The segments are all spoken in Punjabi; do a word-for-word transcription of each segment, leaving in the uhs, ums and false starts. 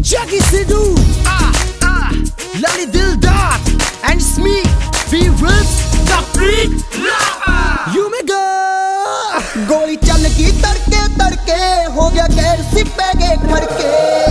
Jackie Sidhu, ah ah, Lali Dildar, and it's me, we will the freak rapper. You may go. गोली चल गई तड़के तड़के हो गया गैर सिपे गए खड़के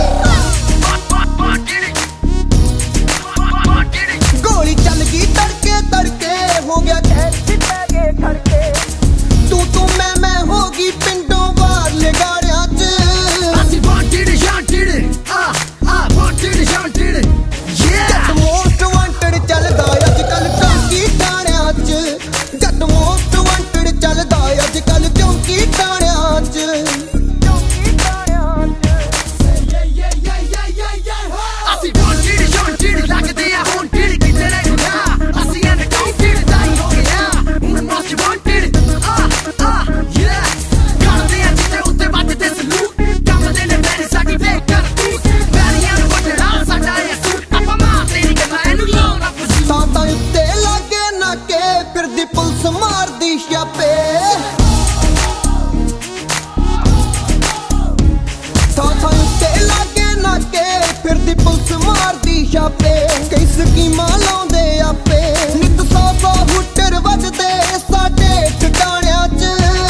गोली चल गई तड़के तड़के हो गया गैर सिपे गए खड़के तू तू मैं मैं होगी पिंडों बाहर ले गाड़ियां च ਅਸੀਂ wanted wanted ah ah wanted wanted yeah जट मोस्ट वांटेड चलदा अजकल चौकी थाणियां च जट मोस्ट वांटेड चलदा अजकल चौकी थाणियां च चौकी थाणियां च ਅਸੀਂ wanted wanted ਲੱਗਦੇ ਆ haunted ਕਿਤੇ ਰਹਿ ਗਿਆ ਅਸੀਂ uncounted ਦਾਈ ਹੋ ਗਿਆ ਹੁਣ most wanted ah ah yeah ਕਰਦੇ ਆ ਜਿੱਤੇ ਉੱਤੇ ਵੱਜਦੇ ਸਲੂਟ ਕੰਮਦੇ ਨੇ ਮੇਰੇ ਸਾਡੀ ਵੇਖ ਕਰ ਤੂੰ ਵੈਰੀਆਂ ਨੂੰ ਵੱਢਣਾ ਸਾਡਾ ਇਹ ਸੂਟ ਆਪਾਂ ਮਾਰਦੇ ਨਹੀਂ ਗੱਲਾਂ ਇਹਨੂੰ ਲਾਉਣਾ ਪਸੂਟ ਤਾਂ ਤਾਂ ਉੱਤੇ ਲਾਗੇ ਨਾਕੇ ਫਿਰਦੀ ਪੁਲਿਸ ਮਾਰਦੀ ਛਾਪੇ ਤਾਂ ਤਾਂ ਉੱਤੇ ਲਾਗੇ ਨਾਕੇ ਫਿਰਦੀ ਪੁਲਿਸ ਮਾਰਦੀ ਛਾਪੇ ਕਈ ਸਕੀਮਾਂ ਲਾਉਂਦੇ ਆਪੇ ਨਿੱਤ ਸੌ ਸੌ ਹੁੱਟਰ ਵੱਜਦੇ ਸਾਡੇ ਟਿਕਾਣਿਆਂ 'ਚ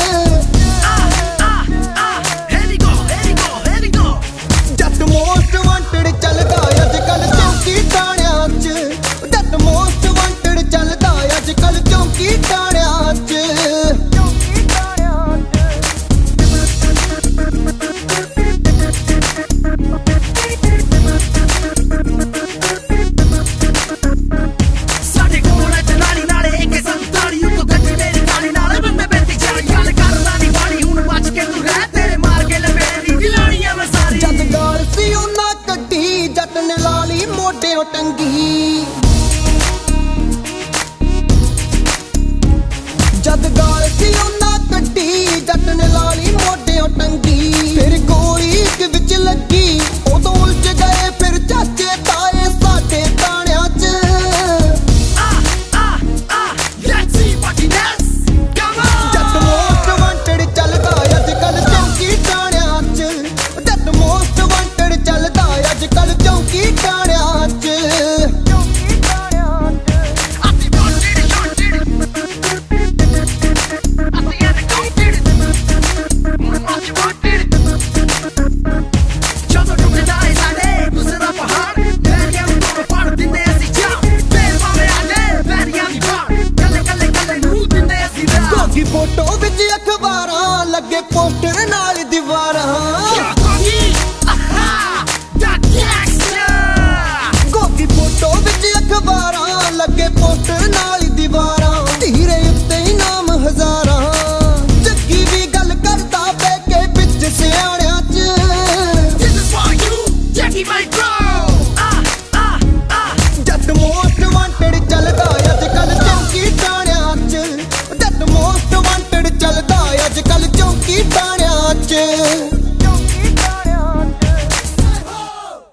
ਜੱਟ ਮੋਸਟ ਵਾਂਟਡ ਚੱਲਦਾ ਅਜਕਲ ਚੌਕੀ ਥਾਣਿਆਂ 'ਚ ਜੱਟ ਮੋਸਟ ਵਾਂਟਡ ਚੱਲਦਾ ਅਜਕਲ ਚੌਕੀ ਥਾਣਿਆਂ 'ਚ ਚੌਕੀ ਥਾਣਿਆਂ 'ਚ ਸਾਡੇ ਕੋਲ ਅੱਜ ਨਾਲੀ ਨਾਲੇ ਇੱਕ ਸੰਤਾਲੀ ਉੱਤੋਂ ਗੱਜ ਮੇਰੀ ਕਾਲੀ ਨਾਲੇ ਬੰਦੇ ਬੈਠੀ ਜਾ ਗੱਲ ਕਰਦਾ ਨਹੀਂ ਵਾਲੀ ਹੁਣ ਬਚ ਕੇ ਤੂੰ ਰਹਿ ਤੇਰੇ ਮਾਰ ਕੇ ਲਵੇੜੀ ਦਿਲਾਣੀਆਂ ਮੈਂ ਸਾਰੀ ਜਦ ਗਾਲ ਸੀ ਉਹਨਾਂ ਕੱਢੀ ਜੱਟ ਨੇ ਲਾ ਲਈ ਮੋਢਿਓਂ ਟੰਗੀ ਜਦ ਗਾਲ ਸੀ ਉਹਨਾਂ ਕੱਢੀ ਜੱਟ ਨੇ ਲਾ ਲਈ ਮੋਢਿਓਂ ਟੰਗੀ ਫਿਰ ਗੋਲੀ ਇੱਕ ਵਿੱਚ ਲੱਗੀ ਉਦੋਂ ਉਲਝ ਗਏ ਫਿਰ ਚਾਚੇ ਤਾਏ ਸਾਡੇ ਤਾਣਿਆਂ 'ਚ Let's see what he does. Come on. ਜੱਟ ਮੋਸਟ ਵਾਂਟਡ ਚੱਲਦਾ ਅਜਕਲ ਚੌਕੀ ਥਾਣਿਆਂ 'ਚ ਜੱਟ ਮੋਸਟ ਵਾਂਟਡ ਚੱਲਦਾ ਅਜਕਲ ਚੌਕੀ ਥਾਣਿਆਂ 'ਚ ਚੌਕੀ ਥਾਣਿਆਂ 'ਚ ਅਸੀਂ wanted, wanted. ਅਸੀਂ uncounted. ਹੁਣ most wanted. ਜਦੋਂ ਟੁੱਟਦਾ ਏ ਸਾਡੇ ਗੁੱਸੇ ਦਾ ਪਹਾੜ ਵੈਰੀਆਂ ਨੂੰ ਤੋੜ ਫੜ ਦਿੰਦੇ ਅਸੀਂ ਜਾ ਫੇਰ ਭਾਵੇਂ ਆ ਜਾਏ ਵੈਰੀਆਂ ਦੀ ਵਾਰ ਕੱਲੇ ਕੱਲੇ ਕੱਲੇ ਨੂੰ ਦਿੰਦੇ ਅਸੀਂ ਰਾਹ ਗੋਗੀ ਫੋਟੋ ਵਿੱਚ ਅਖਬਾਰਾਂ ਲੱਗੇ ਪੋਸਟਰ ਨਾਲ